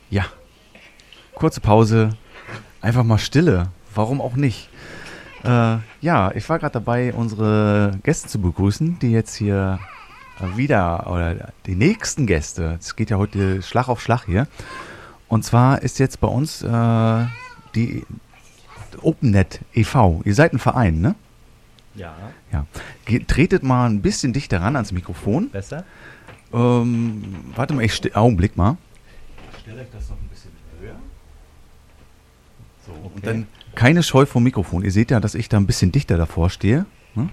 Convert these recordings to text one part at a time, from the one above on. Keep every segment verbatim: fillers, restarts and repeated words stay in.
Ja, kurze Pause, einfach mal Stille, warum auch nicht? Äh, ja, ich war gerade dabei, unsere Gäste zu begrüßen, die jetzt hier wieder, oder die nächsten Gäste, es geht ja heute Schlag auf Schlag hier, und zwar ist jetzt bei uns äh, die OpenNet e V. Ihr seid ein Verein, ne? Ja. Ja. Ge- tretet mal ein bisschen dichter ran ans Mikrofon. Besser? Ähm, warte mal, ich ste- Augenblick mal. Ich stelle euch das noch ein bisschen höher. So, Okay. und dann keine Scheu vom Mikrofon. Ihr seht ja, dass ich da ein bisschen dichter davor stehe. Hm?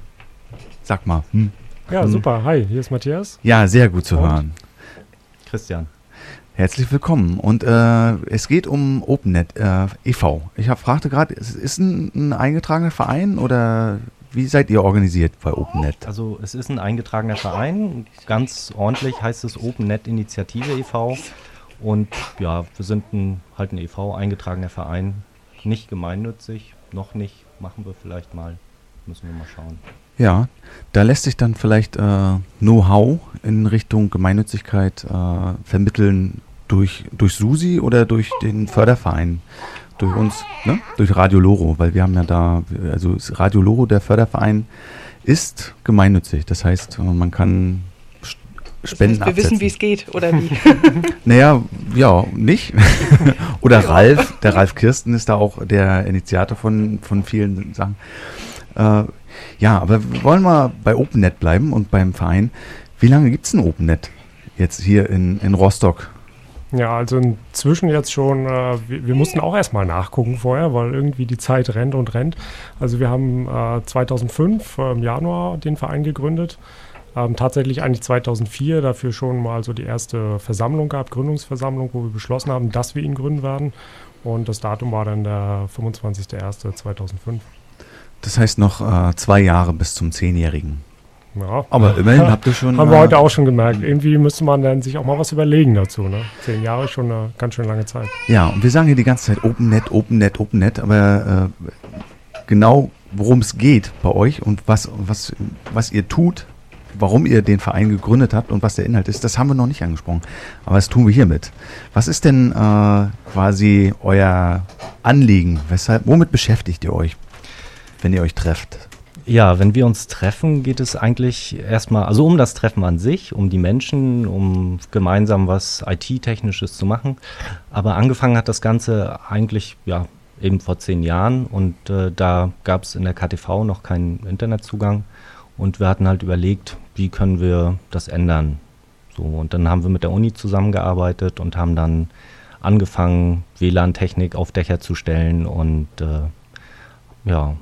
Sag mal. Hm. Ja, Hm. super. Hi, hier ist Matthias. Ja, sehr gut zu Und? hören. Christian. Herzlich willkommen. Und äh, es geht um OpenNet äh, e V. Ich hab, fragte gerade, ist es ein, ein eingetragener Verein oder wie seid ihr organisiert bei OpenNet? Also es ist ein eingetragener Verein, ganz ordentlich heißt es OpenNet Initiative e V und ja, wir sind ein, halt ein e V, eingetragener Verein, nicht gemeinnützig, noch nicht, machen wir vielleicht mal, müssen wir mal schauen. Ja, da lässt sich dann vielleicht äh, Know-how in Richtung Gemeinnützigkeit äh, vermitteln durch, durch SUSI oder durch den Förderverein, durch uns, ne? Durch Radio Loro, weil wir haben ja da, also das Radio Loro, der Förderverein, ist gemeinnützig. Das heißt, äh, man kann St- Spenden Das heißt, wir wissen, wie es geht, oder wie? Naja, ja, nicht. Oder Ralf, der Ralf Kirsten ist da auch der Initiator von, von vielen Sachen. Äh, ja, aber wir wollen mal bei OpenNet bleiben und beim Verein. Wie lange gibt es ein OpenNet jetzt hier in, in Rostock? Ja, also inzwischen jetzt schon, äh, wir, wir mussten auch erstmal nachgucken vorher, weil irgendwie die Zeit rennt und rennt. Also wir haben äh, zweitausendfünf äh, im Januar den Verein gegründet. Ähm, tatsächlich eigentlich zweitausendvier dafür schon mal so die erste Versammlung gab, Gründungsversammlung, wo wir beschlossen haben, dass wir ihn gründen werden. Und das Datum war dann der fünfundzwanzigster erster zweitausendfünf. Das heißt noch äh, zwei Jahre bis zum Zehnjährigen. Ja. Aber immerhin habt ihr schon... Haben wir äh, heute auch schon gemerkt. Irgendwie müsste man dann sich auch mal was überlegen dazu. Ne? Zehn Jahre ist schon eine ganz schön lange Zeit. Ja, und wir sagen hier die ganze Zeit OpenNet, OpenNet, OpenNet, aber äh, genau worum es geht bei euch und was, was, was ihr tut, warum ihr den Verein gegründet habt und was der Inhalt ist, das haben wir noch nicht angesprochen. Aber das tun wir hiermit. Was ist denn äh, quasi euer Anliegen? Weshalb, womit beschäftigt ihr euch, wenn ihr euch trefft? Ja, wenn wir uns treffen, geht es eigentlich erstmal, also um das Treffen an sich, um die Menschen, um gemeinsam was I T-Technisches zu machen. Aber angefangen hat das Ganze eigentlich, ja, eben vor zehn Jahren und äh, da gab es in der K T V noch keinen Internetzugang und wir hatten halt überlegt, wie können wir das ändern. So, und dann haben wir mit der Uni zusammengearbeitet und haben dann angefangen, W L A N-Technik auf Dächer zu stellen und äh, ja.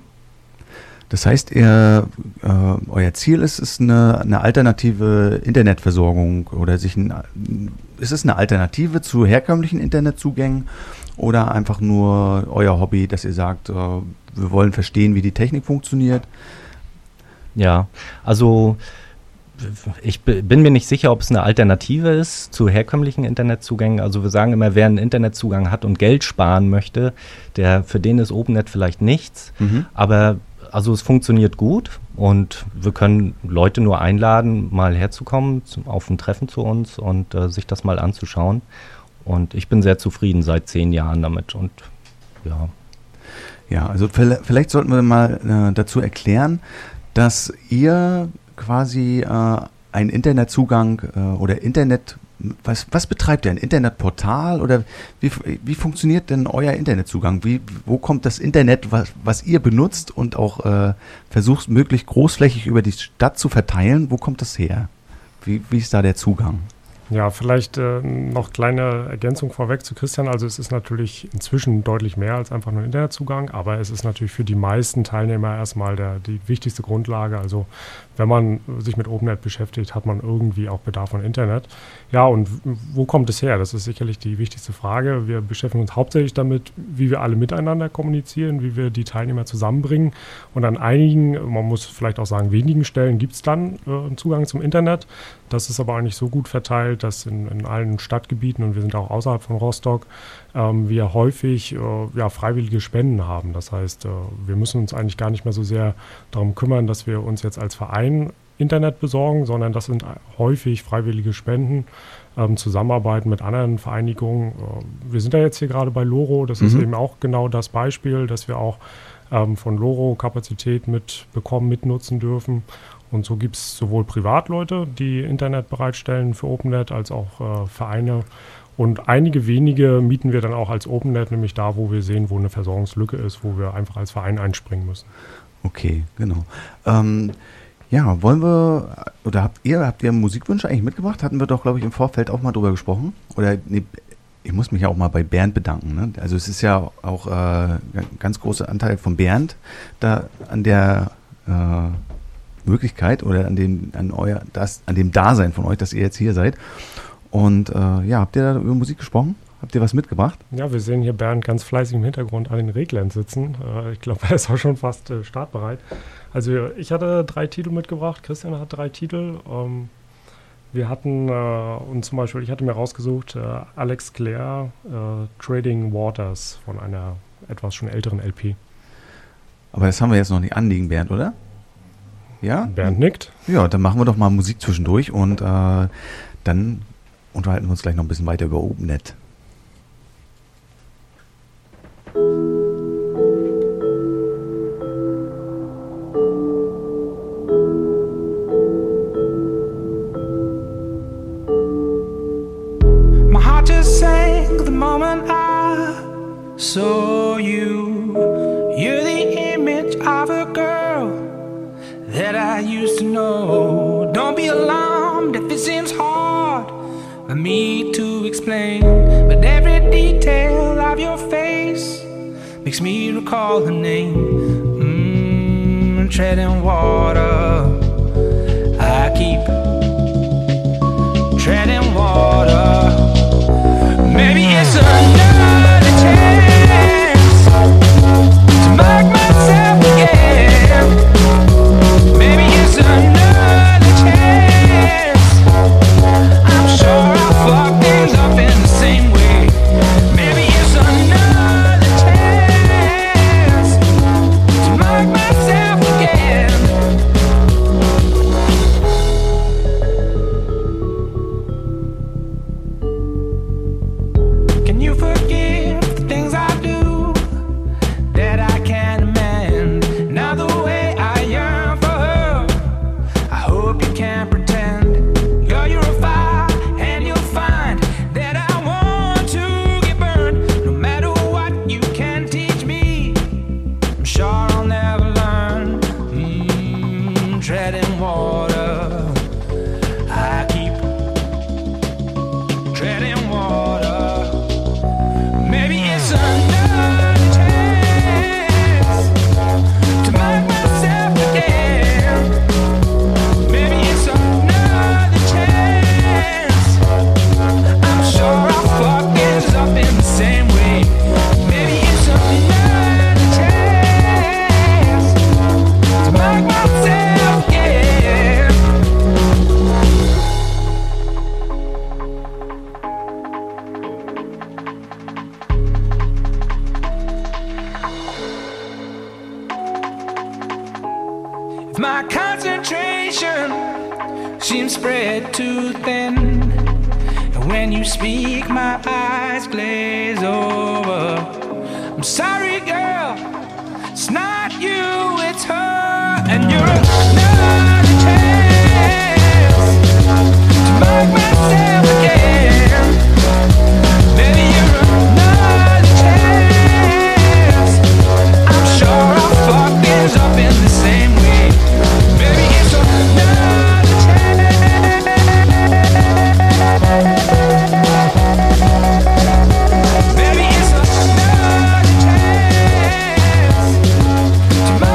Das heißt, ihr, äh, euer Ziel ist es eine, eine alternative Internetversorgung oder sich ein, ist es eine Alternative zu herkömmlichen Internetzugängen oder einfach nur euer Hobby, dass ihr sagt, äh, wir wollen verstehen, wie die Technik funktioniert? Ja, also ich b- bin mir nicht sicher, ob es eine Alternative ist zu herkömmlichen Internetzugängen. Also wir sagen immer, wer einen Internetzugang hat und Geld sparen möchte, der für den ist OpenNet vielleicht nichts, Mhm. aber also es funktioniert gut und wir können Leute nur einladen, mal herzukommen zum, auf ein Treffen zu uns und äh, sich das mal anzuschauen. Und ich bin sehr zufrieden seit zehn Jahren damit und ja. Ja, also vielleicht, vielleicht sollten wir mal äh, dazu erklären, dass ihr quasi äh, einen Internetzugang äh, oder Internet, was, was betreibt ihr? Ein Internetportal oder wie, wie funktioniert denn euer Internetzugang? Wie, wo kommt das Internet, was, was ihr benutzt und auch äh, versucht, möglichst großflächig über die Stadt zu verteilen? Wo kommt das her? Wie, wie ist da der Zugang? Ja, vielleicht äh, noch kleine Ergänzung vorweg zu Christian. Also es ist natürlich inzwischen deutlich mehr als einfach nur ein Internetzugang, aber es ist natürlich für die meisten Teilnehmer erstmal der, die wichtigste Grundlage. Also wenn man sich mit OpenNet beschäftigt, hat man irgendwie auch Bedarf an Internet. Ja, und wo kommt es her? Das ist sicherlich die wichtigste Frage. Wir beschäftigen uns hauptsächlich damit, wie wir alle miteinander kommunizieren, wie wir die Teilnehmer zusammenbringen. Und an einigen, man muss vielleicht auch sagen, wenigen Stellen gibt es dann äh, einen Zugang zum Internet. Das ist aber eigentlich so gut verteilt, dass in, in allen Stadtgebieten, und wir sind auch außerhalb von Rostock, ähm, wir häufig äh, ja, freiwillige Spenden haben. Das heißt, äh, wir müssen uns eigentlich gar nicht mehr so sehr darum kümmern, dass wir uns jetzt als Verein Internet besorgen, sondern das sind häufig freiwillige Spenden. ähm, zusammenarbeiten mit anderen Vereinigungen. Äh, wir sind ja jetzt hier gerade bei Loro, das mhm. ist eben auch genau das Beispiel, dass wir auch ähm, von Loro Kapazität mitbekommen, mitnutzen dürfen. Und so gibt es sowohl Privatleute, die Internet bereitstellen für OpenNet, als auch äh, Vereine. Und einige wenige mieten wir dann auch als OpenNet, nämlich da, wo wir sehen, wo eine Versorgungslücke ist, wo wir einfach als Verein einspringen müssen. Okay, genau. Ähm, ja, wollen wir, oder habt ihr, habt ihr Musikwünsche eigentlich mitgebracht? Hatten wir doch, glaube ich, im Vorfeld auch mal drüber gesprochen. Oder, nee, ich muss mich ja auch mal bei Bernd bedanken. Ne? Also es ist ja auch äh, ein ganz großer Anteil von Bernd da an der äh, Möglichkeit oder an dem, an euer, das, an dem Dasein von euch, dass ihr jetzt hier seid. Und äh, ja, habt ihr da über Musik gesprochen? Habt ihr was mitgebracht? Ja, wir sehen hier Bernd ganz fleißig im Hintergrund an den Reglern sitzen. Äh, ich glaube, er ist auch schon fast äh, startbereit. Also ich hatte drei Titel mitgebracht, Christian hat drei Titel. Ähm, wir hatten, äh, und zum Beispiel, ich hatte mir rausgesucht, äh, Alex Clare, äh, Trading Waters von einer etwas schon älteren L P. Aber das haben wir jetzt noch nicht anliegen, Bernd, oder? Ja? Bernd nickt. Ja, dann machen wir doch mal Musik zwischendurch und äh, dann unterhalten wir uns gleich noch ein bisschen weiter über OpenNet. My heart just sank the moment I saw you. You're the image of a girl that I used to know. Don't be alarmed if it seems hard for me to explain, but every detail of your face makes me recall her name. Mmm, treading water, I keep treading water. Maybe it's another chance to mark myself again. Maybe it's another chance. I'm sure I'll fuck things up in the same way. Maybe it's another chance to mark myself again. Can you forgive the things I do that I can't amend? Now the way I yearn for her, I hope you can't pretend. Girl, you're a fire and you'll find that I want to get burned. No matter what you can teach me, I'm sure I'll never learn. Mmm, treading water, I keep treading water. Maybe it's another chance to mark myself again. Maybe it's another chance. I'm sure I'll fuck things up in the same way. Maybe it's another chance to mark myself again. If my concentration seems spread too thin, and when you speak my eyes glaze over, I'm sorry girl, it's not you, it's her. And you're another chance to mark myself again. Maybe you're another chance. I'm sure I'll fuck things up in the same way. Maybe it's another chance. Maybe it's another chance to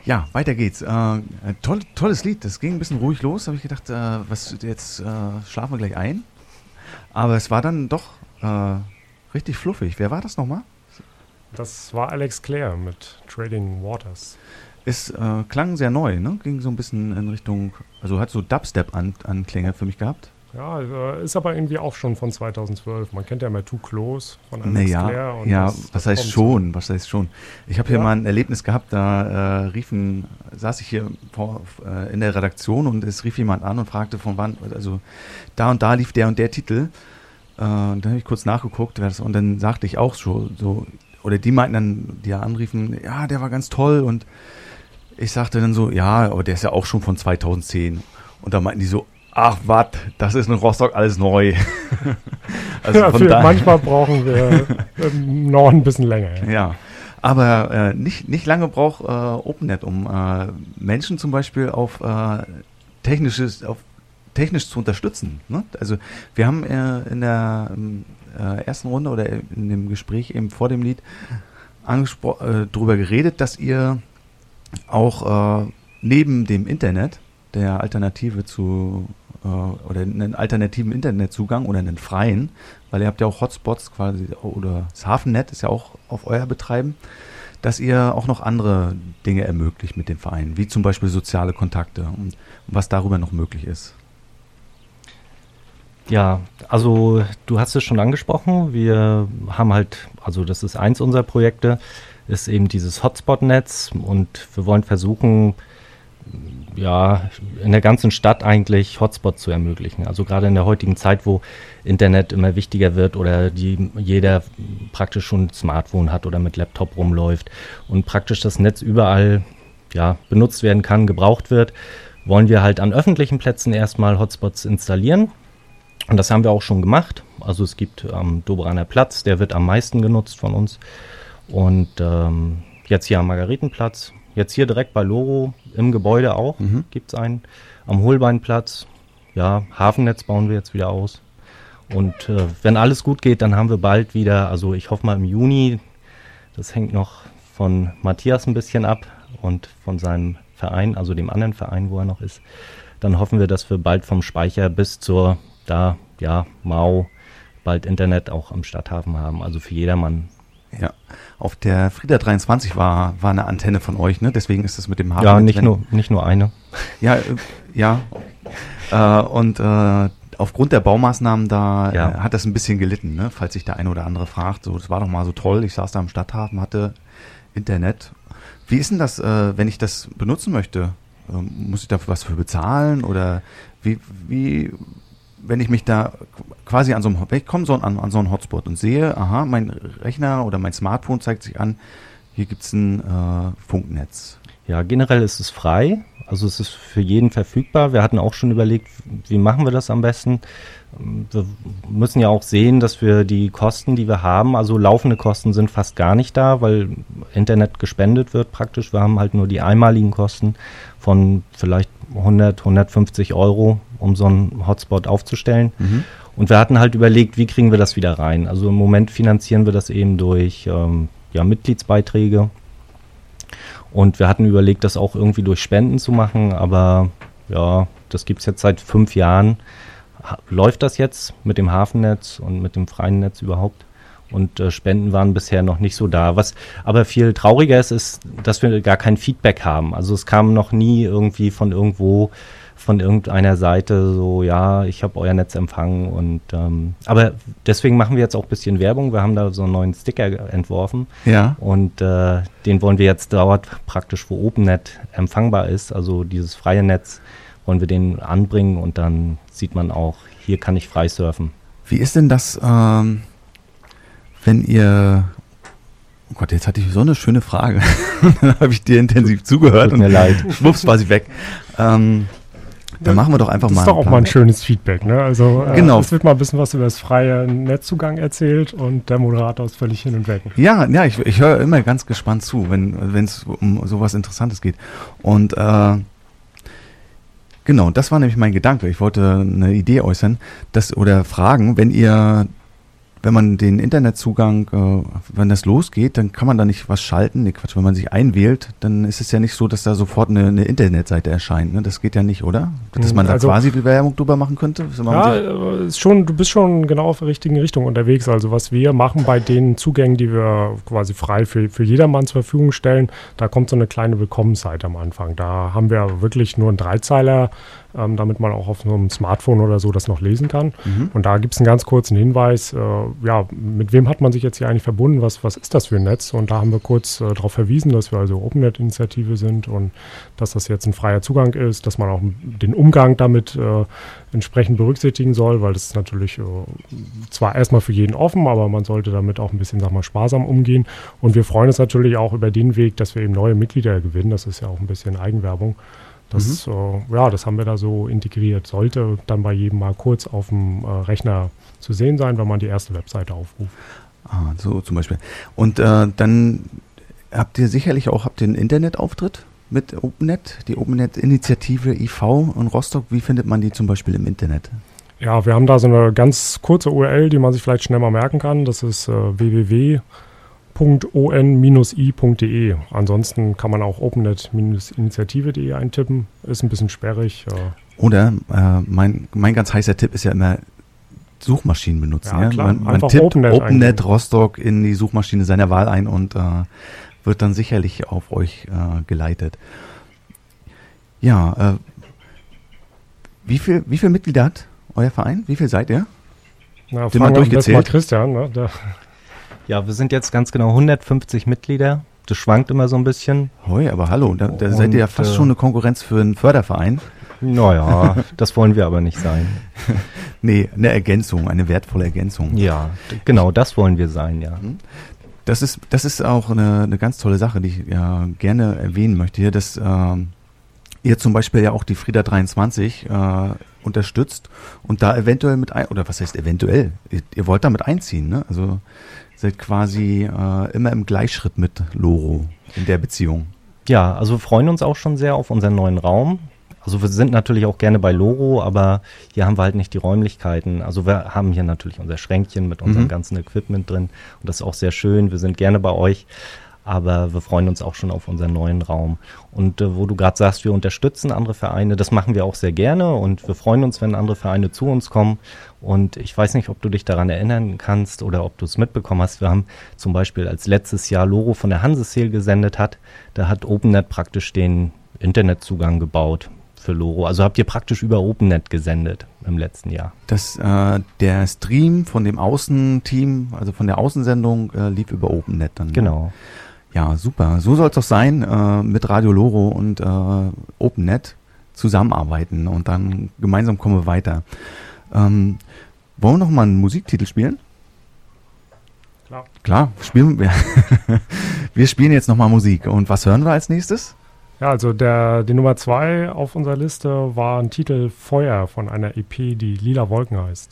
Ja, weiter geht's. Äh, toll, tolles Lied, das ging ein bisschen ruhig los. Da habe ich gedacht, äh, was, jetzt äh, schlafen wir gleich ein. Aber es war dann doch äh, richtig fluffig. Wer war das nochmal? Das war Alex Clare mit Trading Waters. Es äh, klang sehr neu, ne? Ging so ein bisschen in Richtung, also hat so Dubstep-Anklänge für mich gehabt. Ja, äh, ist aber irgendwie auch schon von zweitausendzwölf. Man kennt ja mal Too Close von Alex naja, Clare. Und ja, das, was das heißt kommt schon, was heißt schon. Ich habe hier Ja. mal ein Erlebnis gehabt, da äh, riefen, saß ich hier vor, äh, in der Redaktion und es rief jemand an und fragte von wann, also da und da lief der und der Titel. Äh, dann habe ich kurz nachgeguckt wer das, und dann sagte ich auch so, so, oder die meinten dann, die ja anriefen, ja, der war ganz toll und ich sagte dann so, ja, aber der ist ja auch schon von zweitausendzehn. Und da meinten die so, ach was, das ist in Rostock alles neu. also Ja, von für, daher, manchmal brauchen wir ähm, noch ein bisschen länger. Ja. ja, aber äh, nicht, nicht lange braucht äh, OpenNet, um äh, Menschen zum Beispiel auf äh, technisches, auf technisch zu unterstützen. Ne? Also wir haben äh, in der äh, ersten Runde oder in dem Gespräch eben vor dem Lied angespro- äh, darüber geredet, dass ihr auch äh, neben dem Internet, der Alternative zu äh, oder einen alternativen Internetzugang oder einen freien, weil ihr habt ja auch Hotspots quasi, oder das Hafennet ist ja auch auf euer Betreiben, dass ihr auch noch andere Dinge ermöglicht mit dem Verein, wie zum Beispiel soziale Kontakte und was darüber noch möglich ist. Ja, also du hast es schon angesprochen, wir haben halt, also das ist eins unserer Projekte, ist eben dieses Hotspot-Netz und wir wollen versuchen, ja, in der ganzen Stadt eigentlich Hotspots zu ermöglichen. Also gerade in der heutigen Zeit, wo Internet immer wichtiger wird oder die jeder praktisch schon ein Smartphone hat oder mit Laptop rumläuft und praktisch das Netz überall ja, benutzt werden kann, gebraucht wird, wollen wir halt an öffentlichen Plätzen erstmal Hotspots installieren. Und das haben wir auch schon gemacht. Also es gibt am ähm, Dobereiner Platz, der wird am meisten genutzt von uns. Und ähm, jetzt hier am Margaretenplatz, jetzt hier direkt bei Loro im Gebäude auch, Mhm. gibt es einen. Am Holbeinplatz, ja, Hafennetz bauen wir jetzt wieder aus. Und äh, wenn alles gut geht, dann haben wir bald wieder, also ich hoffe mal im Juni, das hängt noch von Matthias ein bisschen ab und von seinem Verein, also dem anderen Verein, wo er noch ist, dann hoffen wir, dass wir bald vom Speicher bis zur, da, ja, Mau, bald Internet auch am Stadthafen haben, also für jedermann. Ja, auf der Frieda dreiundzwanzig war, war eine Antenne von euch, ne? Deswegen ist es mit dem Hafen. Ja, nicht nur, nicht nur eine. Ja, äh, ja. Äh, und äh, aufgrund der Baumaßnahmen da Ja. äh, hat das ein bisschen gelitten, ne? Falls sich der eine oder andere fragt. So, das war doch mal so toll. Ich saß da am Stadthafen, hatte Internet. Wie ist denn das, äh, wenn ich das benutzen möchte? Ähm, muss ich dafür was für bezahlen? Oder wie, wie wenn ich mich da quasi an so einem, ich komme so an, an so einen Hotspot und sehe, aha, mein Rechner oder mein Smartphone zeigt sich an, hier gibt es ein äh, Funknetz. Ja, generell ist es frei, also es ist für jeden verfügbar. Wir hatten auch schon überlegt, wie machen wir das am besten. Wir müssen ja auch sehen, dass wir die Kosten, die wir haben, also laufende Kosten sind fast gar nicht da, weil Internet gespendet wird praktisch. Wir haben halt nur die einmaligen Kosten von vielleicht hundert, hundertfünfzig Euro, um so einen Hotspot aufzustellen. Mhm. Und wir hatten halt überlegt, wie kriegen wir das wieder rein. Also im Moment finanzieren wir das eben durch ähm, ja, Mitgliedsbeiträge. Und wir hatten überlegt, das auch irgendwie durch Spenden zu machen, aber ja, das gibt es jetzt seit fünf Jahren. Ha- läuft das jetzt mit dem Hafennetz und mit dem freien Netz überhaupt? Und äh, Spenden waren bisher noch nicht so da. Was aber viel trauriger ist, ist, dass wir gar kein Feedback haben. Also es kam noch nie irgendwie von irgendwo, von irgendeiner Seite so, ja, ich habe euer Netz empfangen. Und ähm, aber deswegen machen wir jetzt auch ein bisschen Werbung. Wir haben da so einen neuen Sticker entworfen. Ja. Und äh, den wollen wir jetzt dort praktisch, wo OpenNet empfangbar ist, also dieses freie Netz, wollen wir den anbringen und dann sieht man auch, hier kann ich frei surfen. Wie ist denn das, ähm, wenn ihr, oh Gott, jetzt hatte ich so eine schöne Frage, dann habe ich dir intensiv zugehört Tut mir und leid. schwupps war sie weg. Ähm, dann machen wir doch einfach Das mal ist doch ein auch paar- mal ein schönes Feedback, ne? Also äh, Genau. es wird mal ein bisschen was über das freie Netzzugang erzählt und der Moderator ist völlig hin und weg. Ja, ja, ich, ich höre immer ganz gespannt zu, wenn wenn es um sowas Interessantes geht. Und äh, genau, das war nämlich mein Gedanke. Ich wollte eine Idee äußern, dass oder fragen, wenn ihr wenn man den Internetzugang, äh, wenn das losgeht, dann kann man da nicht was schalten. Nee, Quatsch, wenn man sich einwählt, dann ist es ja nicht so, dass da sofort eine, eine Internetseite erscheint. Ne? Das geht ja nicht, oder? Dass man da Also- quasi die Werbung drüber machen könnte? Dass man Ja, sich- äh, ist schon, du bist schon genau auf der richtigen Richtung unterwegs. Also was wir machen bei den Zugängen, die wir quasi frei für, für jedermann zur Verfügung stellen, da kommt so eine kleine Willkommensseite am Anfang. Da haben wir wirklich nur einen Dreizeiler, ähm, damit man auch auf so einem Smartphone oder so das noch lesen kann. Mhm. Und da gibt es einen ganz kurzen Hinweis, äh, ja, mit wem hat man sich jetzt hier eigentlich verbunden, was, was ist das für ein Netz? Und da haben wir kurz äh, darauf verwiesen, dass wir also OpenNet-Initiative sind und dass das jetzt ein freier Zugang ist, dass man auch den Umgang damit äh, entsprechend berücksichtigen soll, weil das ist natürlich äh, zwar erstmal für jeden offen, aber man sollte damit auch ein bisschen, sag mal, sparsam umgehen. Und wir freuen uns natürlich auch über den Weg, dass wir eben neue Mitglieder gewinnen. Das ist ja auch ein bisschen Eigenwerbung. Das, äh, ja, das haben wir da so integriert. Sollte dann bei jedem mal kurz auf dem äh, Rechner zu sehen sein, wenn man die erste Webseite aufruft. Ah, so zum Beispiel. Und äh, dann habt ihr sicherlich auch habt ihr einen Internetauftritt mit OpenNet, die OpenNet-Initiative I V in Rostock. Wie findet man die zum Beispiel im Internet? Ja, wir haben da so eine ganz kurze U R L, die man sich vielleicht schnell mal merken kann. Das ist äh, w w w punkt o n i punkt d e. Ansonsten kann man auch opennet initiative punkt d e eintippen. Ist ein bisschen sperrig. Äh. Oder äh, mein, mein ganz heißer Tipp ist ja immer Suchmaschinen benutzen. Ja, Ja, klar. Man, man Einfach tippt OpenNet OpenNet eingeben. Rostock in die Suchmaschine seiner Wahl ein und äh, wird dann sicherlich auf euch äh, geleitet. Ja, äh, wie viel, wie viele Mitglieder hat euer Verein? Wie viel seid ihr? Na, Den mal fragen wir am besten mal durchgezählt? Christian. Ne? Der, Ja, wir sind jetzt ganz genau hundertfünfzig Mitglieder. Das schwankt immer so ein bisschen. Hoi, aber hallo, da, da Und, seid ihr ja fast äh, schon eine Konkurrenz für einen Förderverein. Naja, das wollen wir aber nicht sein. Nee, eine Ergänzung, eine wertvolle Ergänzung. Ja, d- genau, das wollen wir sein, ja. Das ist, das ist auch eine, eine ganz tolle Sache, die ich ja, gerne erwähnen möchte hier, dass ähm, ihr zum Beispiel ja auch die Frieda dreiundzwanzig äh, unterstützt und da eventuell mit ein, oder was heißt eventuell, ihr, ihr wollt damit einziehen, ne? Also seid quasi äh, immer im Gleichschritt mit Loro in der Beziehung. Ja, also wir freuen uns auch schon sehr auf unseren neuen Raum. Also wir sind natürlich auch gerne bei Loro, aber hier haben wir halt nicht die Räumlichkeiten. Also wir haben hier natürlich unser Schränkchen mit unserem Mhm. ganzen Equipment drin und das ist auch sehr schön. Wir sind gerne bei euch, aber wir freuen uns auch schon auf unseren neuen Raum. Und äh, wo du gerade sagst, wir unterstützen andere Vereine, das machen wir auch sehr gerne und wir freuen uns, wenn andere Vereine zu uns kommen. Und ich weiß nicht, ob du dich daran erinnern kannst oder ob du es mitbekommen hast. Wir haben zum Beispiel, als letztes Jahr Loro von der Hanseseel gesendet hat, da hat OpenNet praktisch den Internetzugang gebaut für Loro. Also habt ihr praktisch über OpenNet gesendet im letzten Jahr. Das, äh, der Stream von dem Außenteam, also von der Außensendung, äh, lief über OpenNet dann. ne? Genau. Ja, super. So soll es doch sein, äh, mit Radio Loro und äh, OpenNet zusammenarbeiten und dann gemeinsam kommen wir weiter. Ähm, wollen wir noch mal einen Musiktitel spielen? klar. Klar, spielen wir. Wir spielen jetzt noch mal Musik. Und was hören wir als nächstes? Ja, also der, die Nummer zwei auf unserer Liste war ein Titel Feuer von einer E P, die Lila Wolken heißt.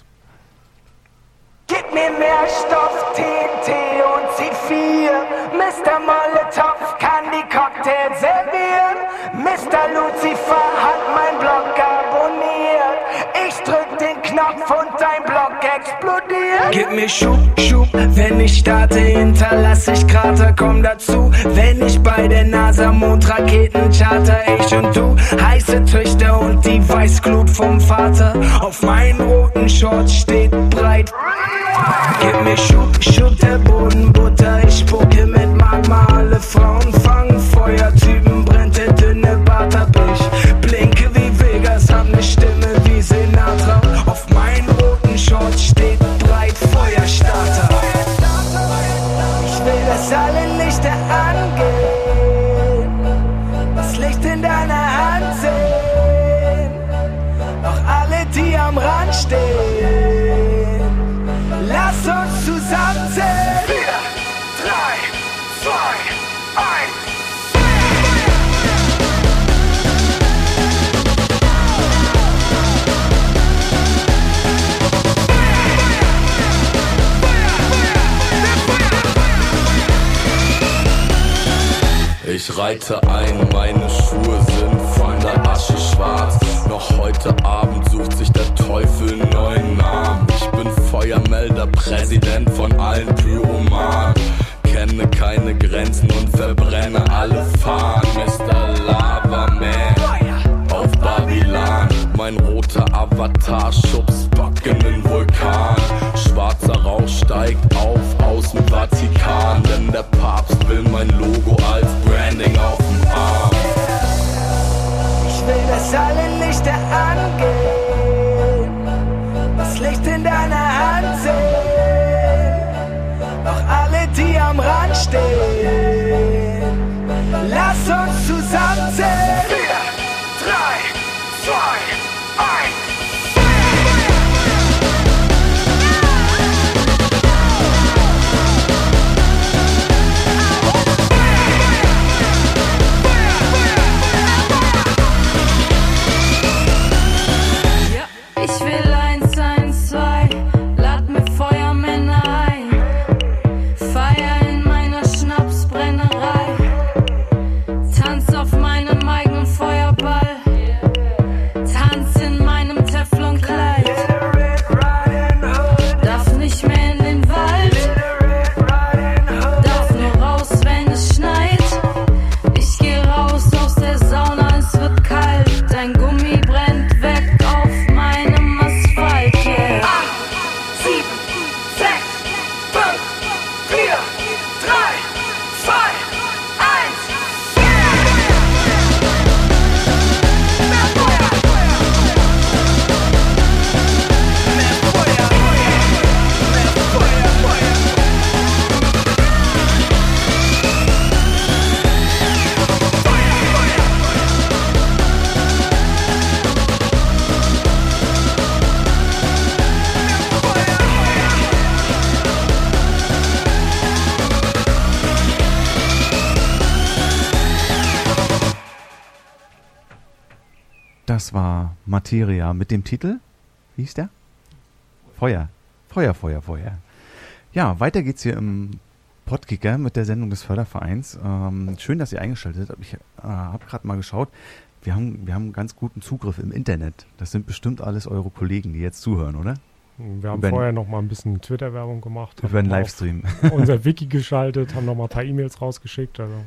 Gib mir mehr Stoff, T N T und C vier. Mister Molotov kann die Cocktails servieren. Mister Lucifer hat mein Blog abonniert. Ich drück den Knopf und dein Blog explodiert. Gib mir Schub, Schub, wenn ich starte, hinterlass ich Krater, komm dazu. Wenn ich bei der NASA Mondraketen charter, ich und du, heiße Töchter und die Weißglut vom Vater. Auf meinen roten Shorts steht breit. Gib mir Schub, Schub, der Boden Butter, ich spucke mit Magma, alle Frauen fangen Feuer, Typen brennt der dünne Bart ab, ich blinke wie Vegas, hab ne Stimme wie Sinatra, auf meinen roten Shorts steht breit Feuerstarter. Ich will, dass alle Lichter angehen, das Licht in deiner Hand sehen, auch alle, die am Rand stehen. Lass uns zusammen zählen. Vier, drei, zwei, eins. Ich reite ein, meine Schuhe sind von der Asche schwarz. Noch heute Abend sucht sich der Teufel einen neuen Namen. Ich bin Feuermelder, Präsident von allen Pyromanen. Kenne keine Grenzen und verbrenne alle Fahnen. Mister Lava Man auf Babylon. Mein roter Avatar schubst Bock in den Vulkan. Schwarzer Rauch steigt auf aus dem Vatikan. Denn der Papst will mein Logo als Branding auf dem Arm. Ich will, dass alle Lichter angehen, das Licht in deiner Hand sehen. Auch alle, die am Rand stehen, lass uns zusammenzählen. Vier, drei, zwei, eins. Ich will eins, eins, zwei, lad mir Feuermänner ein. Feier in meiner Schnapsbrennerei. Tanz auf meinem eigenen Feuerball. Tanz in meinem Teflonkleid. Darf nicht mehr in den Wald. Darf nur raus, wenn es schneit. Ich geh raus aus der Sauna, es wird kalt. Dein Gummi brennt weg auf meinem Asphalt, yeah. acht, sieben, sechs, fünf, vier, drei, zwei, eins. Mehr Feuer! Mehr Feuer! Mehr Feuer, Feuer! Feuer, Feuer! Das war Materia mit dem Titel, wie hieß der? Feuer. Feuer, Feuer, Feuer. Ja, weiter geht's hier im Podkicker mit der Sendung des Fördervereins. Ähm, schön, dass ihr eingeschaltet habt. Ich äh, habe gerade mal geschaut. Wir haben, wir haben ganz guten Zugriff im Internet. Das sind bestimmt alles eure Kollegen, die jetzt zuhören, oder? Wir haben Über- vorher noch mal ein bisschen Twitter-Werbung gemacht. Über einen haben Livestream. auf unser Wiki geschaltet, haben noch mal ein paar E-Mails rausgeschickt. Also.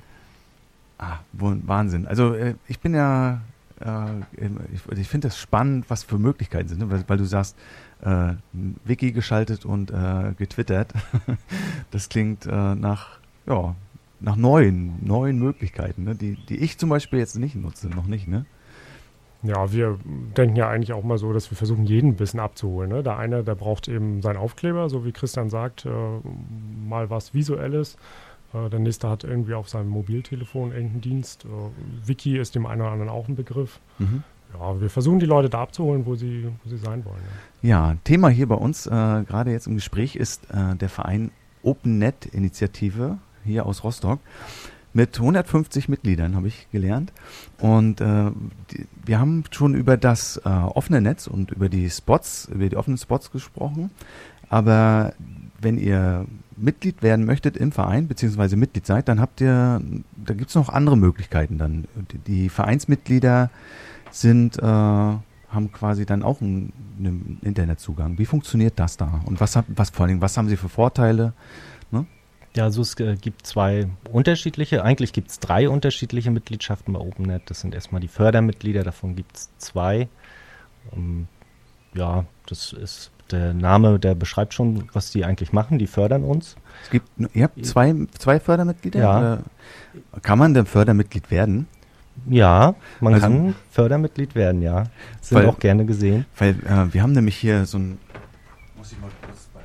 Ah, wo- Wahnsinn. Also äh, ich bin ja, äh, ich, ich finde das spannend, was für Möglichkeiten sind, ne? weil, weil du sagst, äh, ein Wiki geschaltet und äh, getwittert. Das klingt äh, nach, ja, nach neuen, neuen Möglichkeiten, ne? die, die ich zum Beispiel jetzt nicht nutze, noch nicht, ne? Ja, wir denken ja eigentlich auch mal so, dass wir versuchen, jeden ein bisschen abzuholen. Ne? Der eine, der braucht eben seinen Aufkleber, so wie Christian sagt, äh, mal was Visuelles. Äh, der nächste hat irgendwie auf seinem Mobiltelefon irgendeinen Dienst. Äh, Wiki ist dem einen oder anderen auch ein Begriff. Mhm. Ja, wir versuchen, die Leute da abzuholen, wo sie, wo sie sein wollen. Ja. Ja, Thema hier bei uns, äh, gerade jetzt im Gespräch, ist äh, der Verein OpenNet-Initiative hier aus Rostock. Mit hundertfünfzig Mitgliedern, habe ich gelernt. Und äh, die, wir haben schon über das äh, offene Netz und über die Spots, über die offenen Spots gesprochen. Aber wenn ihr Mitglied werden möchtet im Verein, beziehungsweise Mitglied seid, dann habt ihr, da gibt es noch andere Möglichkeiten dann. Die, die Vereinsmitglieder sind, äh, haben quasi dann auch einen, einen Internetzugang. Wie funktioniert das da? Und was, hab, was vor allen Dingen, was haben sie für Vorteile? Ne? Ja, also es äh, gibt zwei unterschiedliche, eigentlich gibt es drei unterschiedliche Mitgliedschaften bei OpenNet. Das sind erstmal die Fördermitglieder, davon gibt es zwei. Um, ja, das ist der Name, der beschreibt schon, was die eigentlich machen. Die fördern uns. Es gibt, ihr habt zwei, zwei Fördermitglieder? Ja. Oder kann man denn Fördermitglied werden? Ja, man Also- kann Fördermitglied werden, ja. Sind Weil- auch gerne gesehen. Weil äh, wir haben nämlich hier so ein. Muss ich mal kurz bei-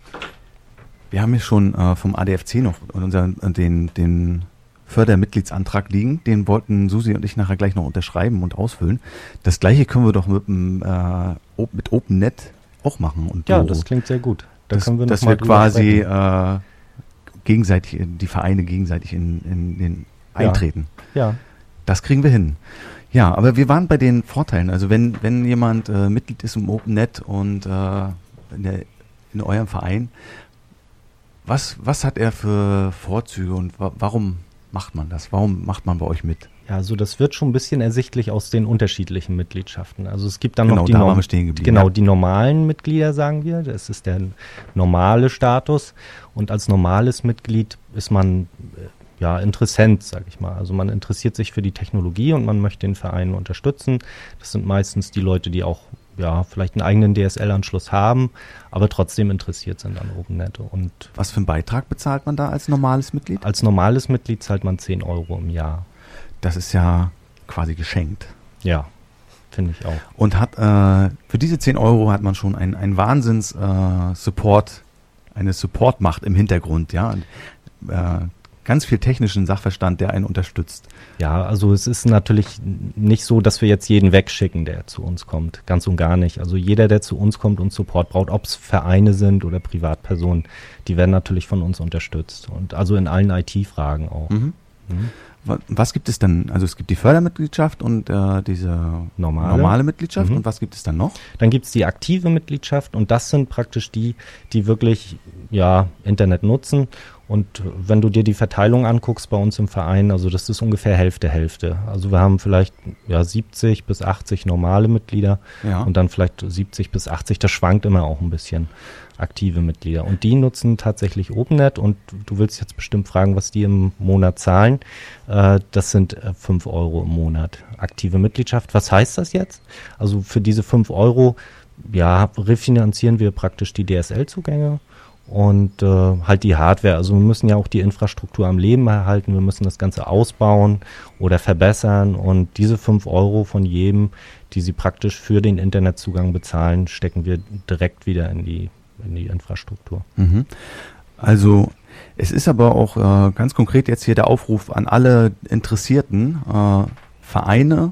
Wir haben hier schon äh, vom A D F C noch unseren, äh, den, den Fördermitgliedsantrag liegen. Den wollten Susi und ich nachher gleich noch unterschreiben und ausfüllen. Das gleiche können wir doch mit, dem, äh, Op- mit OpenNet auch machen. Und Ja, Doro. das klingt sehr gut. Da dass, können wir noch dass mal wir drüber quasi sprechen. äh, gegenseitig, die Vereine gegenseitig in, in den Ja. eintreten. Ja. Das kriegen wir hin. Ja, aber wir waren bei den Vorteilen. Also wenn, wenn jemand äh, Mitglied ist im OpenNet und äh, in, der, in eurem Verein, was, was hat er für Vorzüge und wa warum macht man das? Warum macht man bei euch mit? Ja, also das wird schon ein bisschen ersichtlich aus den unterschiedlichen Mitgliedschaften. Also es gibt dann Genau, noch die, da Norm- waren wir stehen geblieben, genau, ja. die normalen Mitglieder, sagen wir. Das ist der normale Status. Und als normales Mitglied ist man äh, ja Interessent, sage ich mal. Also man interessiert sich für die Technologie und man möchte den Verein unterstützen. Das sind meistens die Leute, die auch ja vielleicht einen eigenen D S L-Anschluss haben, aber trotzdem interessiert sind an OpenNet. Und Was für einen Beitrag bezahlt man da als normales Mitglied? als normales Mitglied zahlt man zehn Euro im Jahr. Das ist ja quasi geschenkt. Ja, finde ich auch. Und hat äh, für diese zehn Euro hat man schon einen, einen Wahnsinns-Support, eine Supportmacht im Hintergrund, ja. Und, äh, ganz viel technischen Sachverstand, der einen unterstützt. Ja, also es ist natürlich nicht so, dass wir jetzt jeden wegschicken, der zu uns kommt. Ganz und gar nicht. Also jeder, der zu uns kommt und Support braucht, ob es Vereine sind oder Privatpersonen, die werden natürlich von uns unterstützt. Und also in allen I T-Fragen auch. Mhm. Mhm. Wa- Was gibt es dann? Also es gibt die Fördermitgliedschaft und äh, diese Normale. normale Mitgliedschaft. Mhm. Und was gibt es dann noch? Dann gibt es die aktive Mitgliedschaft und das sind praktisch die, die wirklich ja, Internet nutzen. Und wenn du dir die Verteilung anguckst bei uns im Verein, also das ist ungefähr Hälfte, Hälfte. Also wir haben vielleicht ja, siebzig bis achtzig normale Mitglieder Ja. und dann vielleicht siebzig bis achtzig, das schwankt immer auch ein bisschen, aktive Mitglieder. Und die nutzen tatsächlich OpenNet und du willst jetzt bestimmt fragen, was die im Monat zahlen. Äh, das sind äh, fünf Euro im Monat. Aktive Mitgliedschaft, was heißt das jetzt? Also für diese fünf Euro ja, refinanzieren wir praktisch die D S L-Zugänge. Und äh, halt die Hardware, also wir müssen ja auch die Infrastruktur am Leben erhalten, wir müssen das Ganze ausbauen oder verbessern und diese fünf Euro von jedem, die sie praktisch für den Internetzugang bezahlen, stecken wir direkt wieder in die, in die Infrastruktur. Mhm. Also es ist aber auch äh, ganz konkret jetzt hier der Aufruf an alle Interessierten, äh, Vereine,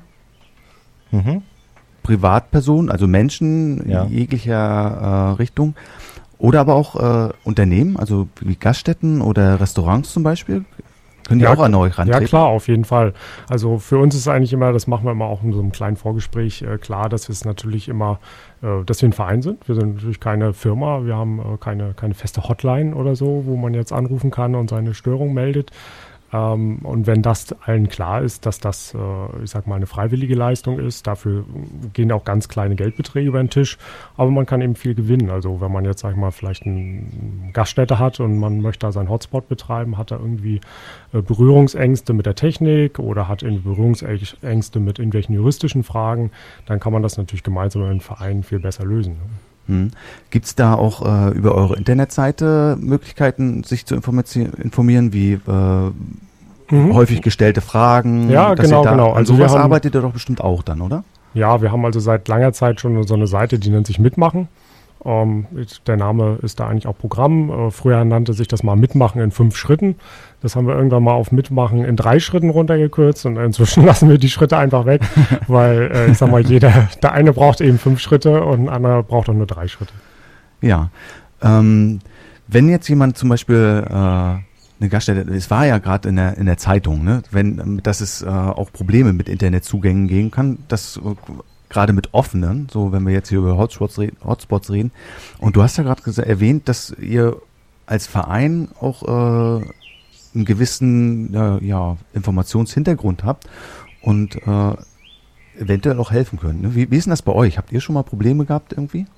Mhm. Privatpersonen, also Menschen Ja. jeglicher äh, Richtung oder aber auch äh, Unternehmen, also wie Gaststätten oder Restaurants zum Beispiel. Können die Ja, auch an euch rantreten? Ja, klar, auf jeden Fall. Also für uns ist eigentlich immer, das machen wir immer auch in so einem kleinen Vorgespräch, äh, klar, dass wir es natürlich immer, äh, dass wir ein Verein sind. Wir sind natürlich keine Firma, wir haben äh, keine, keine feste Hotline oder so, wo man jetzt anrufen kann und seine Störung meldet. Ähm, und wenn das allen klar ist, dass das, äh, ich sag mal, eine freiwillige Leistung ist, dafür gehen auch ganz kleine Geldbeträge über den Tisch, aber man kann eben viel gewinnen. Also wenn man jetzt, sag ich mal, vielleicht eine Gaststätte hat und man möchte da seinen Hotspot betreiben, hat er irgendwie äh, Berührungsängste mit der Technik oder hat irgendwie Berührungsängste mit irgendwelchen juristischen Fragen, dann kann man das natürlich gemeinsam mit dem Verein viel besser lösen. Hm. Gibt es da auch äh, über eure Internetseite Möglichkeiten, sich zu informieren, informieren wie äh, Mhm. häufig gestellte Fragen? Ja, dass genau, ihr da, genau. An Also sowas wir haben- arbeitet ihr doch bestimmt auch dann, oder? Ja, wir haben also seit langer Zeit schon so eine Seite, die nennt sich Mitmachen. Ähm, der Name ist da eigentlich auch Programm. Äh, früher nannte sich das mal Mitmachen in fünf Schritten. Das haben wir irgendwann mal auf Mitmachen in drei Schritten runtergekürzt und inzwischen lassen wir die Schritte einfach weg, weil äh, ich sag mal, jeder, der eine braucht eben fünf Schritte und ein anderer braucht auch nur drei Schritte. Ja. Ähm, wenn jetzt jemand zum Beispiel äh, eine Gaststätte, es war ja gerade in der, in der Zeitung, ne, wenn, ähm, dass es äh, auch Probleme mit Internetzugängen geben kann, das äh, gerade mit offenen, so wenn wir jetzt hier über Hotspots reden, Hotspots reden. Und du hast ja gerade erwähnt, dass ihr als Verein auch äh, einen gewissen äh, ja, Informationshintergrund habt und äh, eventuell auch helfen könnt. Ne? Wie, wie ist denn das bei euch? Habt ihr schon mal Probleme gehabt irgendwie?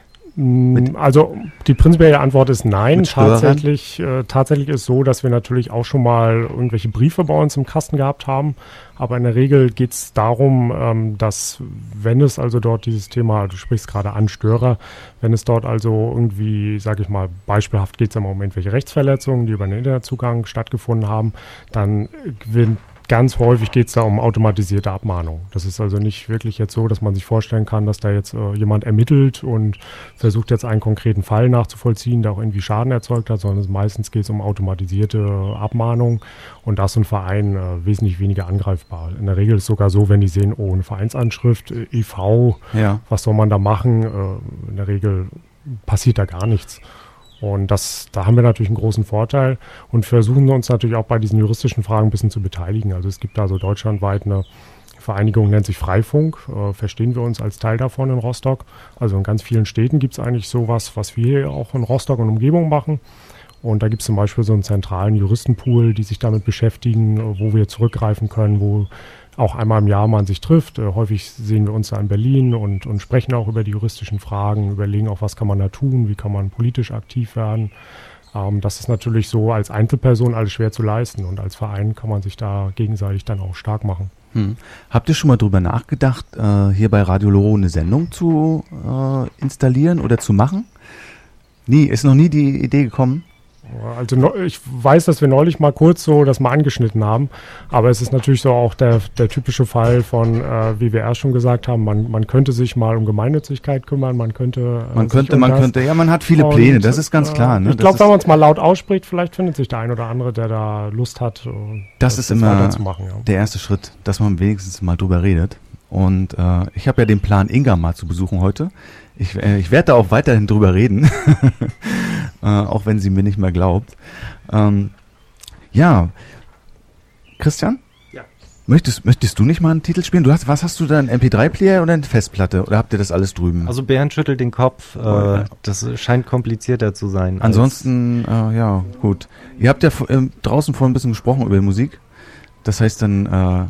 Mm, Also die prinzipielle Antwort ist nein. Mit Störern? Tatsächlich, äh, tatsächlich ist so, dass wir natürlich auch schon mal irgendwelche Briefe bei uns im Kasten gehabt haben. Aber in der Regel geht es darum, ähm, dass wenn es also dort dieses Thema, du sprichst gerade an Störer, wenn es dort also irgendwie, sage ich mal, beispielhaft geht es um irgendwelche Rechtsverletzungen, die über den Internetzugang stattgefunden haben, dann gewinnt Ganz häufig geht es da um automatisierte Abmahnung. Das ist also nicht wirklich jetzt so, dass man sich vorstellen kann, dass da jetzt äh, jemand ermittelt und versucht jetzt einen konkreten Fall nachzuvollziehen, der auch irgendwie Schaden erzeugt hat, sondern es meistens geht es um automatisierte Abmahnung und da ist so ein Verein äh, wesentlich weniger angreifbar. In der Regel ist es sogar so, wenn die sehen, oh, eine Vereinsanschrift, äh, I V, Ja. was soll man da machen? Äh, in der Regel passiert da gar nichts. Und das, da haben wir natürlich einen großen Vorteil und versuchen uns natürlich auch bei diesen juristischen Fragen ein bisschen zu beteiligen. Also es gibt da so deutschlandweit eine Vereinigung, nennt sich Freifunk, äh, verstehen wir uns als Teil davon in Rostock. Also in ganz vielen Städten gibt es eigentlich sowas, was wir hier auch in Rostock und Umgebung machen. Und da gibt es zum Beispiel so einen zentralen Juristenpool, die sich damit beschäftigen, wo wir zurückgreifen können, wo auch einmal im Jahr man sich trifft. Äh, häufig sehen wir uns da in Berlin und, und sprechen auch über die juristischen Fragen, überlegen auch, was kann man da tun, wie kann man politisch aktiv werden. Ähm, das ist natürlich so als Einzelperson alles schwer zu leisten und als Verein kann man sich da gegenseitig dann auch stark machen. Hm. Habt ihr schon mal drüber nachgedacht, äh, hier bei Radio Loro eine Sendung zu äh, installieren oder zu machen? Nie, ist noch nie die Idee gekommen? Also no, ich weiß, dass wir neulich mal kurz so das mal angeschnitten haben, aber es ist natürlich so auch der, der typische Fall von, äh, wie wir erst schon gesagt haben, man, man könnte sich mal um Gemeinnützigkeit kümmern, man könnte äh, Man könnte, um man das, könnte, ja, man hat viele und, Pläne, das ist ganz klar. Ne? Ich glaube, wenn man es mal laut ausspricht, vielleicht findet sich der ein oder andere, der da Lust hat. Das, das ist immer ja. der erste Schritt, dass man wenigstens mal drüber redet. Und äh, ich habe ja den Plan, Inga mal zu besuchen heute. Ich, äh, ich werde da auch weiterhin drüber reden, äh, auch wenn sie mir nicht mehr glaubt. Ähm, ja, Christian? Ja. Möchtest, möchtest du nicht mal einen Titel spielen? Du hast, was hast du da, einen M P drei Player oder eine Festplatte? Oder habt ihr das alles drüben? Also Bernd schüttelt den Kopf. Äh, oh, ja. Das scheint komplizierter zu sein. Ansonsten, äh, ja, gut. Ihr habt ja äh, draußen vorhin ein bisschen gesprochen über Musik. Das heißt dann... Äh,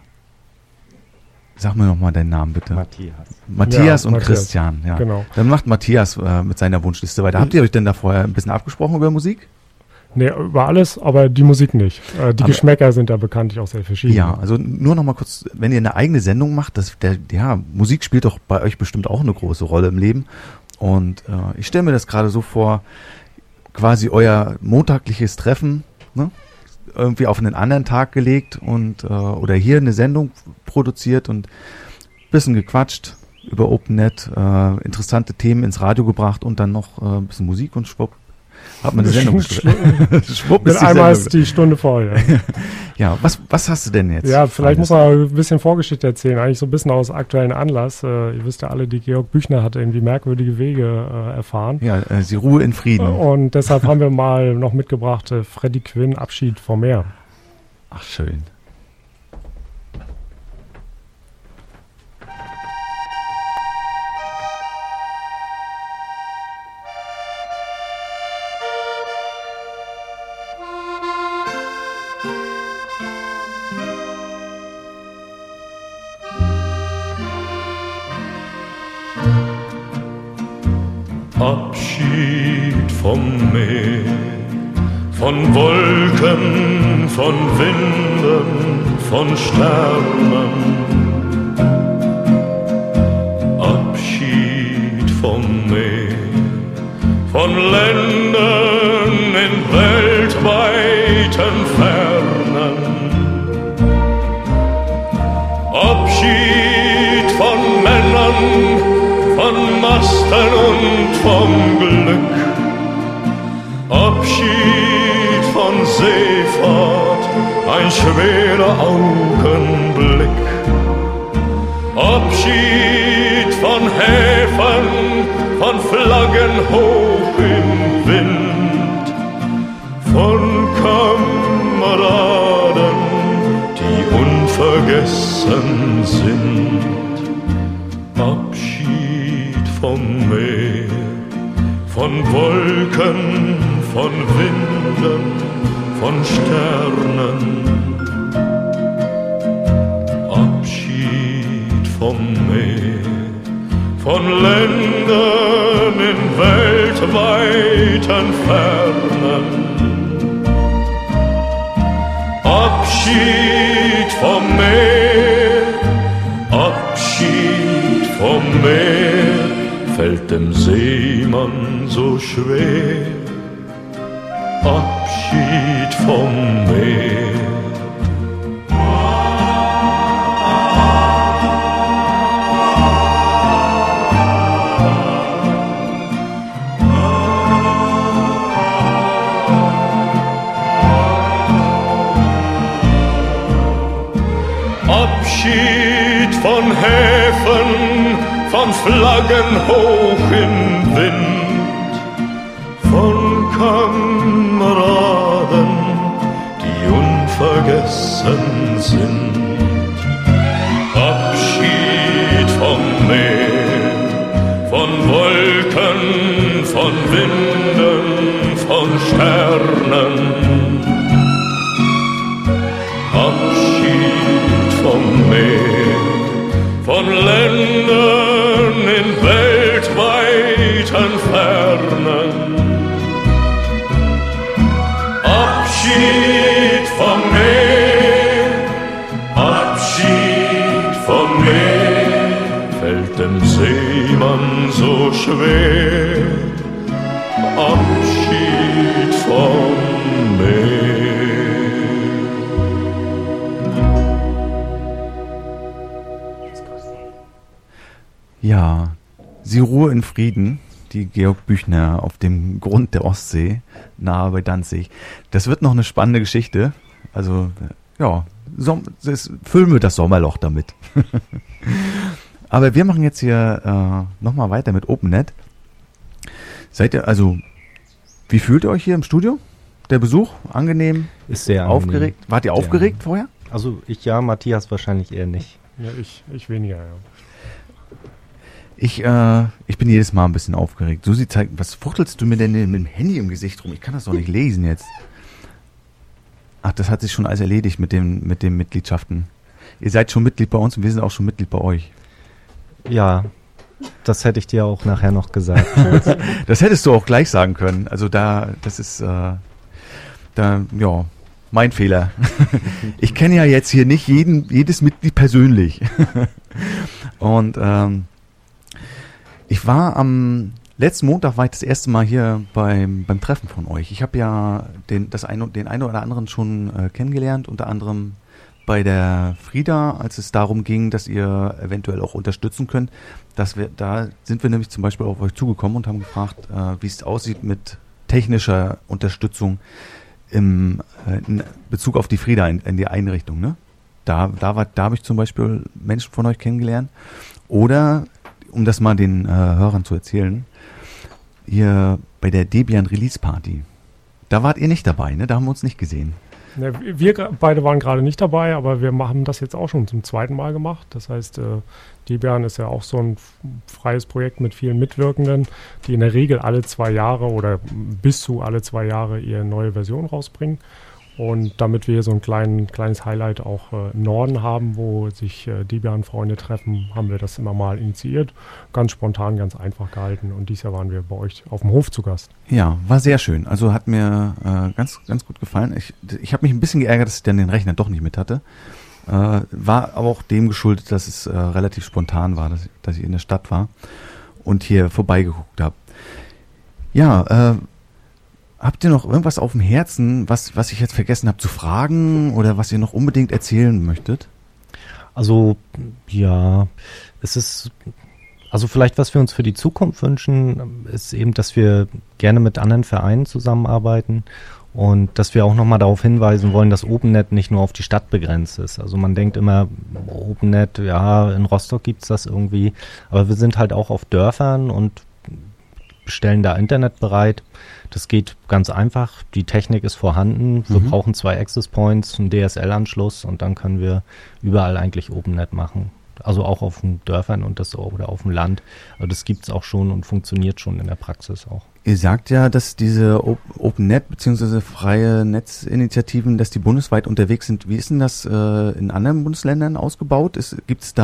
Sag mir nochmal deinen Namen, bitte. Matthias. Matthias ja, und Matthias. Christian, ja. Genau. Dann macht Matthias äh, mit seiner Wunschliste weiter. Habt ihr euch denn da vorher ein bisschen abgesprochen über Musik? Nee, über alles, aber die Musik nicht. Äh, die aber Geschmäcker sind da bekanntlich auch sehr verschieden. Ja, also nur nochmal kurz, wenn ihr eine eigene Sendung macht, das, der, ja, Musik spielt doch bei euch bestimmt auch eine große Rolle im Leben. Und äh, ich stelle mir das gerade so vor, quasi euer montagliches Treffen, ne? Irgendwie auf einen anderen Tag gelegt und äh, oder hier eine Sendung produziert und ein bisschen gequatscht über OpenNet, äh, interessante Themen ins Radio gebracht und dann noch äh, ein bisschen Musik und schwupp hat man eine Sendung. Schwupp ist die einmal Sendung. Ist die Stunde voll. Ja, ja was, was hast du denn jetzt? Ja, vielleicht muss man ein bisschen Vorgeschichte erzählen, eigentlich so ein bisschen aus aktuellen Anlass. Äh, ihr wisst ja alle, die Georg Büchner hat irgendwie merkwürdige Wege äh, erfahren. Ja, äh, sie Ruhe in Frieden. Und deshalb haben wir mal noch mitgebracht äh, Freddie Quinn, Abschied vom Meer. Ach, schön. Abschied vom Meer, von Wolken, von Winden, von Sternen. Abschied vom Meer, von Ländern in weltweiten Fernen. Abschied von Männern, von Masten und vom Glück. Abschied von Seefahrt, ein schwerer Augenblick. Abschied von Häfen, von Flaggen hoch im Wind. Von Kameraden, die unvergessen sind. Abschied vom Meer, von Wolken, von Winden, von Sternen. Abschied vom Meer, von Ländern in weltweiten Fernen. Abschied vom Meer, Abschied vom Meer, fällt dem Seemann so schwer. Abschied vom Meer. Abschied von Häfen, von Flaggen hoch im Wind, von Kameraden, die unvergessen sind. Abschied vom Meer, von Wolken, von Winden, von Sternen. Abschied vom Meer, Abschied vom Meer, fällt dem Seemann so schwer. Abschied vom Meer. Ja, sie ruhe in Frieden, die Georg Büchner auf dem Grund der Ostsee, nahe bei Danzig. Das wird noch eine spannende Geschichte. Also, ja, Som- das, füllen wir das Sommerloch damit. Aber wir machen jetzt hier äh, nochmal weiter mit OpenNet. Seid ihr, also, wie fühlt ihr euch hier im Studio? Der Besuch? Angenehm? Ist sehr angenehm. Aufgeregt? Wart ihr Sehr aufgeregt angenehm. vorher? Also ich ja, Matthias wahrscheinlich eher nicht. Ja, ich, ich weniger, ja. Ich, äh, ich bin jedes Mal ein bisschen aufgeregt. Susi, zeig, was fuchtelst du mir denn mit dem Handy im Gesicht rum? Ich kann das doch nicht lesen jetzt. Ach, das hat sich schon alles erledigt mit den, mit den Mitgliedschaften. Ihr seid schon Mitglied bei uns und wir sind auch schon Mitglied bei euch. Ja, das hätte ich dir auch nachher noch gesagt. Das hättest du auch gleich sagen können. Also da, das ist, äh, da, ja, mein Fehler. Ich kenne ja jetzt hier nicht jeden, jedes Mitglied persönlich. Und, ähm, ich war am letzten Montag war ich das erste Mal hier beim, beim Treffen von euch. Ich habe ja den, das eine, den einen oder anderen schon äh, kennengelernt, unter anderem bei der Frieda, als es darum ging, dass ihr eventuell auch unterstützen könnt. Dass wir, da sind wir nämlich zum Beispiel auf euch zugekommen und haben gefragt, äh, wie es aussieht mit technischer Unterstützung im äh, in Bezug auf die Frieda in, in die Einrichtung. Ne? Da, da, war, da habe ich zum Beispiel Menschen von euch kennengelernt. Oder um das mal den äh, Hörern zu erzählen, ihr bei der Debian Release Party, da wart ihr nicht dabei, ne? Da haben wir uns nicht gesehen. Ja, wir gra- beide waren gerade nicht dabei, aber wir haben das jetzt auch schon zum zweiten Mal gemacht. Das heißt, äh, Debian ist ja auch so ein f- freies Projekt mit vielen Mitwirkenden, die in der Regel alle zwei Jahre oder bis zu alle zwei Jahre ihre neue Version rausbringen. Und damit wir hier so ein klein, kleines Highlight auch äh, im Norden haben, wo sich äh, Debian-Freunde treffen, haben wir das immer mal initiiert. Ganz spontan, ganz einfach gehalten. Und dieses Jahr waren wir bei euch auf dem Hof zu Gast. Ja, war sehr schön. Also hat mir äh, ganz, ganz gut gefallen. Ich, ich habe mich ein bisschen geärgert, dass ich dann den Rechner doch nicht mit hatte. Äh, war aber auch dem geschuldet, dass es äh, relativ spontan war, dass, dass ich in der Stadt war und hier vorbeigeguckt habe. Ja, äh, habt ihr noch irgendwas auf dem Herzen, was, was ich jetzt vergessen habe zu fragen oder was ihr noch unbedingt erzählen möchtet? Also ja, es ist, also vielleicht was wir uns für die Zukunft wünschen, ist eben, dass wir gerne mit anderen Vereinen zusammenarbeiten und dass wir auch nochmal darauf hinweisen wollen, dass OpenNet nicht nur auf die Stadt begrenzt ist. Also man denkt immer, OpenNet, ja, in Rostock gibt's das irgendwie, aber wir sind halt auch auf Dörfern und stellen da Internet bereit. Das geht ganz einfach. Die Technik ist vorhanden. Wir Mhm. brauchen zwei Access Points, einen D S L-Anschluss und dann können wir überall eigentlich OpenNet machen. Also auch auf den Dörfern und das oder auf dem Land. Also das gibt es auch schon und funktioniert schon in der Praxis auch. Ihr sagt ja, dass diese Op- OpenNet bzw. freie Netzinitiativen, dass die bundesweit unterwegs sind. Wie ist denn das äh, in anderen Bundesländern ausgebaut? Gibt es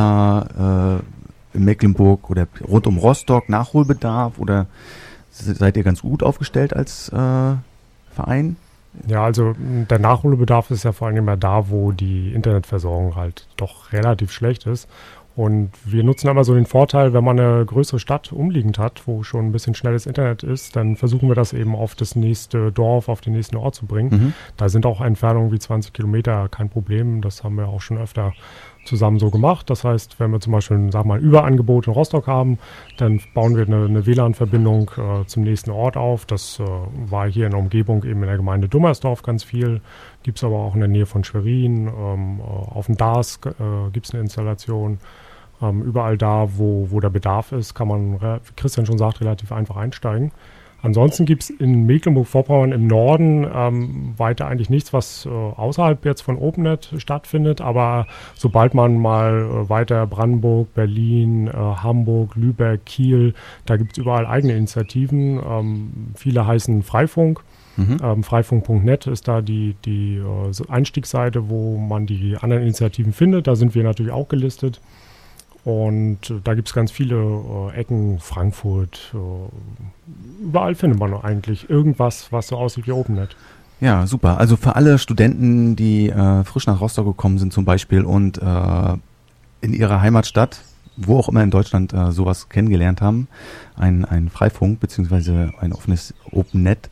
da äh, in Mecklenburg oder rund um Rostock Nachholbedarf oder seid ihr ganz gut aufgestellt als äh, Verein? Ja, also m, der Nachholbedarf ist ja vor allem immer da, wo die Internetversorgung halt doch relativ schlecht ist. Und wir nutzen aber so den Vorteil, wenn man eine größere Stadt umliegend hat, wo schon ein bisschen schnelles Internet ist, dann versuchen wir das eben auf das nächste Dorf, auf den nächsten Ort zu bringen. Mhm. Da sind auch Entfernungen wie zwanzig Kilometer kein Problem. Das haben wir auch schon öfter zusammen so gemacht. Das heißt, wenn wir zum Beispiel ein, sag mal, Überangebot in Rostock haben, dann bauen wir eine, eine W L A N-Verbindung äh, zum nächsten Ort auf. Das äh, war hier in der Umgebung eben in der Gemeinde Dummersdorf ganz viel. Gibt es aber auch in der Nähe von Schwerin. Ähm, äh, auf dem D A S äh, gibt es eine Installation. Ähm, überall da, wo, wo der Bedarf ist, kann man, wie Christian schon sagt, relativ einfach einsteigen. Ansonsten gibt es in Mecklenburg-Vorpommern im Norden ähm, weiter eigentlich nichts, was äh, außerhalb jetzt von OpenNet stattfindet. Aber sobald man mal äh, weiter Brandenburg, Berlin, äh, Hamburg, Lübeck, Kiel, da gibt es überall eigene Initiativen. Ähm, viele heißen Freifunk. Mhm. Ähm, Freifunk Punkt net ist da die, die äh, Einstiegsseite, wo man die anderen Initiativen findet. Da sind wir natürlich auch gelistet. Und äh, da gibt es ganz viele äh, Ecken, Frankfurt, äh, überall findet man eigentlich irgendwas, was so aussieht wie OpenNet. Ja, super. Also für alle Studenten, die äh, frisch nach Rostock gekommen sind zum Beispiel und äh, in ihrer Heimatstadt, wo auch immer in Deutschland äh, sowas kennengelernt haben, ein, ein Freifunk beziehungsweise ein offenes OpenNet,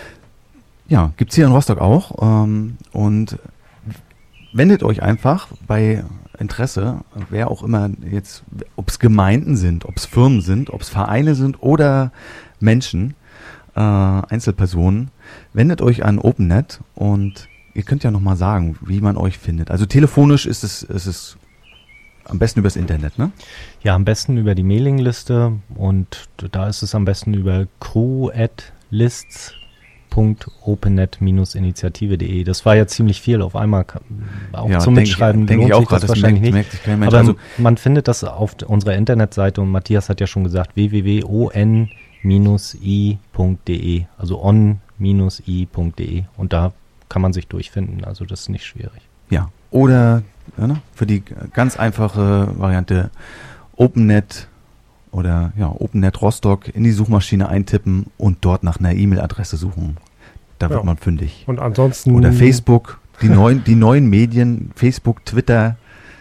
ja, gibt's hier in Rostock auch. Ähm, und wendet euch einfach bei Interesse, wer auch immer jetzt, ob es Gemeinden sind, ob es Firmen sind, ob es Vereine sind oder Menschen, äh, Einzelpersonen, wendet euch an OpenNet und ihr könnt ja nochmal sagen, wie man euch findet. Also telefonisch ist es, ist es am besten übers Internet, ne? Ja, am besten über die Mailingliste und da ist es am besten über crew at lists punkt opennet initiative punkt de. Das war ja ziemlich viel auf einmal, auch Ja, zum denk ich- Mitschreiben denk ich lohnt auch sich gerade, das das wahrscheinlich merkt- nicht. merkt sich kein Mensch. Aber Also- man findet das auf d- unserer Internetseite und Matthias hat ja schon gesagt, w w w punkt o n i punkt de, also on i punkt de und da kann man sich durchfinden, also das ist nicht schwierig. Ja. Oder ja, ne, für die ganz einfache Variante OpenNet oder ja, OpenNet Rostock in die Suchmaschine eintippen und dort nach einer E-Mail-Adresse suchen. Da wird Ja. man fündig. Und ansonsten. Oder Facebook, die neuen, die neuen Medien, Facebook, Twitter.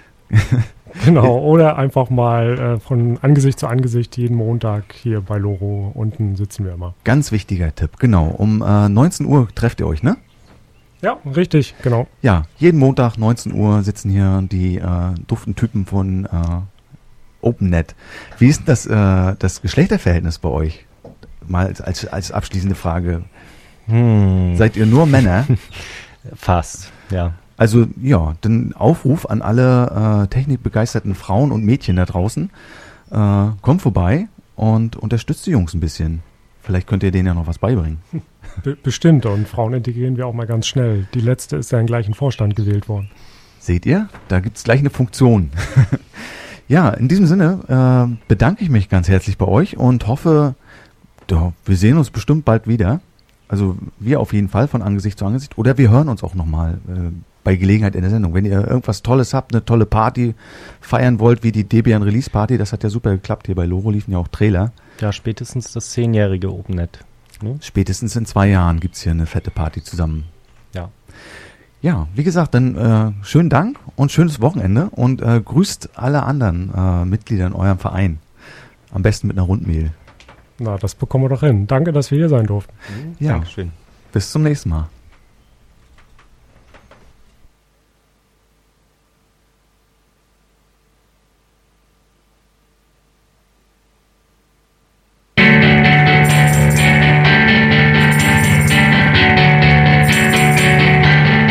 Genau, oder einfach mal äh, von Angesicht zu Angesicht jeden Montag hier bei Loro unten sitzen wir immer. Ganz wichtiger Tipp, genau. Um äh, neunzehn Uhr trefft ihr euch, ne? Ja, richtig, genau. Ja, jeden Montag neunzehn Uhr sitzen hier die äh, duften Typen von äh, OpenNet. Wie ist denn das, äh, das Geschlechterverhältnis bei euch? Mal als, als, als abschließende Frage. Hm, Seid ihr nur Männer? fast, ja. Also ja, dann Aufruf an alle äh, technikbegeisterten Frauen und Mädchen da draußen. Äh, kommt vorbei und unterstützt die Jungs ein bisschen. Vielleicht könnt ihr denen ja noch was beibringen. Be bestimmt. Und Frauen integrieren wir auch mal ganz schnell. Die letzte ist ja in den gleichen Vorstand gewählt worden. Seht ihr? Da gibt's gleich eine Funktion. Ja, in diesem Sinne äh, bedanke ich mich ganz herzlich bei euch und hoffe, ja, wir sehen uns bestimmt bald wieder. Also wir auf jeden Fall von Angesicht zu Angesicht. Oder wir hören uns auch nochmal äh, bei Gelegenheit in der Sendung. Wenn ihr irgendwas Tolles habt, eine tolle Party feiern wollt, wie die Debian Release Party, das hat ja super geklappt. Hier bei Loro liefen ja auch Trailer. Ja, spätestens das zehnjährige OpenNet. Ne? Spätestens in zwei Jahren gibt's hier eine fette Party zusammen. Ja. Ja, wie gesagt, dann äh, schönen Dank und schönes Wochenende und äh, grüßt alle anderen äh, Mitglieder in eurem Verein. Am besten mit einer Rundmail. Na, das bekommen wir doch hin. Danke, dass wir hier sein durften. Ja, Dankeschön. bis zum nächsten Mal.